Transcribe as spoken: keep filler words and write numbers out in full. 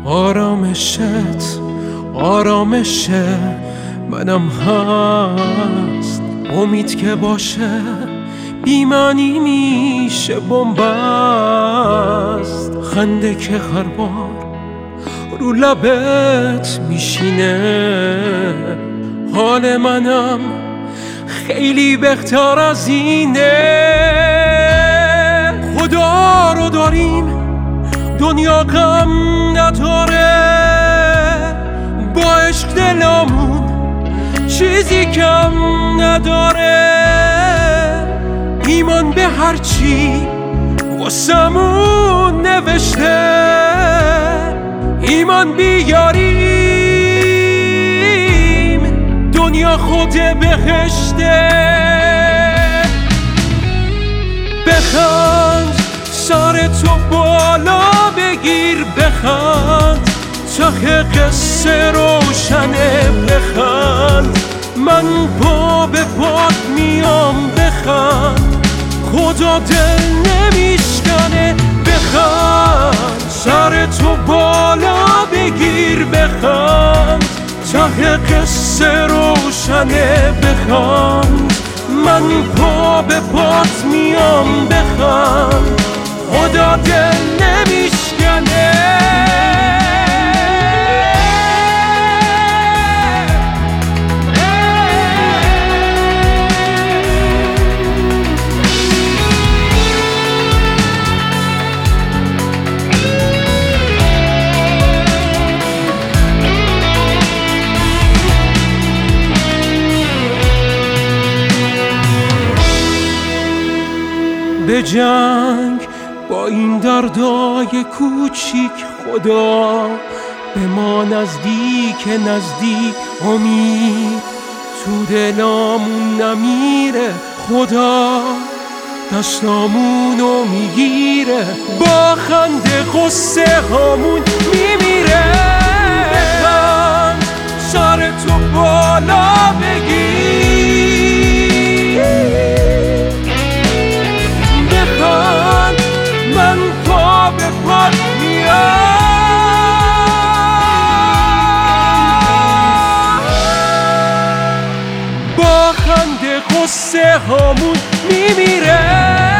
آرامشت آرامش منم هست، امید که باشه بی‌معنی میشه بنبست، خنده که هر بار رو لبت میشینه، حال منم خیلی بهتر از اینه. خدا رو داریم دنیا غم نداره، با عشق دلمون چیزی کم نداره، ایمان به هرچی واسمون نوشته، ایمان بیاریم دنیا خود بهشته. بخند سر تو بالا بگیر، بخند تا که قصه روشنه، بخند من پا به پات میام، بخند خدا دل نمیشکنه، بخند سر تو بالا بگیر، بخند تا که قصه روشنه، بخند من پا به پات میام، بخند خدا دل نمیشکنه. به جنگ با این دردای کوچیک، خدا به ما نزدیک نزدیک، امید تو دلامون نمیره، خدا دستامونو میگیره، با خنده غصه هامون میمیره. بخند سر تو بالا بگیر، من پا به پات میام، با خنده غصه هامون میمیره.